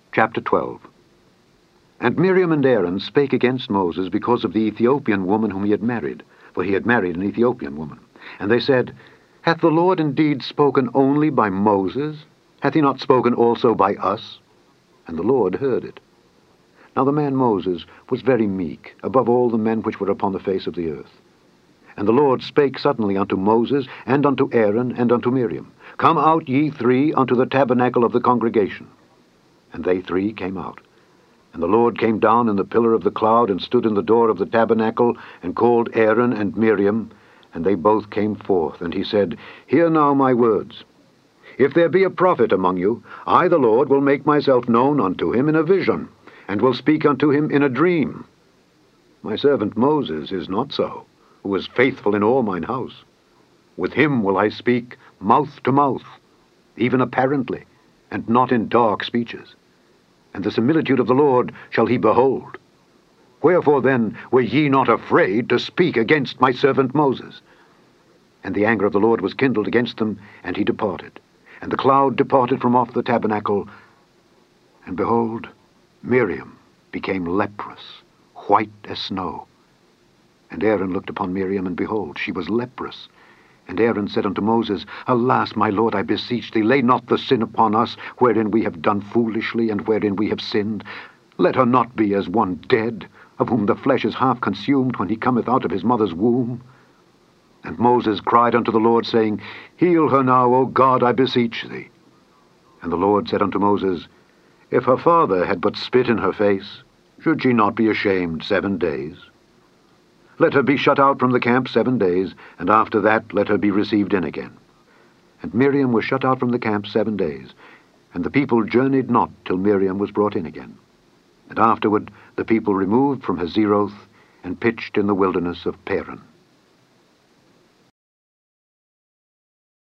Chapter 12. And Miriam and Aaron spake against Moses because of the Ethiopian woman whom he had married, for he had married an Ethiopian woman. And they said, Hath the Lord indeed spoken only by Moses? Hath he not spoken also by us? And the Lord heard it. Now the man Moses was very meek, above all the men which were upon the face of the earth. And the Lord spake suddenly unto Moses, and unto Aaron, and unto Miriam, Come out ye three unto the tabernacle of the congregation. And they three came out. And the Lord came down in the pillar of the cloud, and stood in the door of the tabernacle, and called Aaron and Miriam, and they both came forth. And he said, Hear now my words. If there be a prophet among you, I the Lord will make myself known unto him in a vision, and will speak unto him in a dream. My servant Moses is not so, who is faithful in all mine house. With him will I speak mouth to mouth, even apparently, and not in dark speeches. And the similitude of the Lord shall he behold. Wherefore then were ye not afraid to speak against my servant Moses? And the anger of the Lord was kindled against them, and he departed. And the cloud departed from off the tabernacle, and behold, Miriam became leprous, white as snow. And Aaron looked upon Miriam, and behold, she was leprous. And Aaron said unto Moses, Alas, my Lord, I beseech thee, lay not the sin upon us, wherein we have done foolishly, and wherein we have sinned. Let her not be as one dead, of whom the flesh is half consumed when he cometh out of his mother's womb. And Moses cried unto the Lord, saying, Heal her now, O God, I beseech thee. And the Lord said unto Moses, If her father had but spit in her face, should she not be ashamed 7 days? Let her be shut out from the camp 7 days, and after that let her be received in again. And Miriam was shut out from the camp 7 days, and the people journeyed not till Miriam was brought in again. And afterward the people removed from Hazeroth, and pitched in the wilderness of Paran.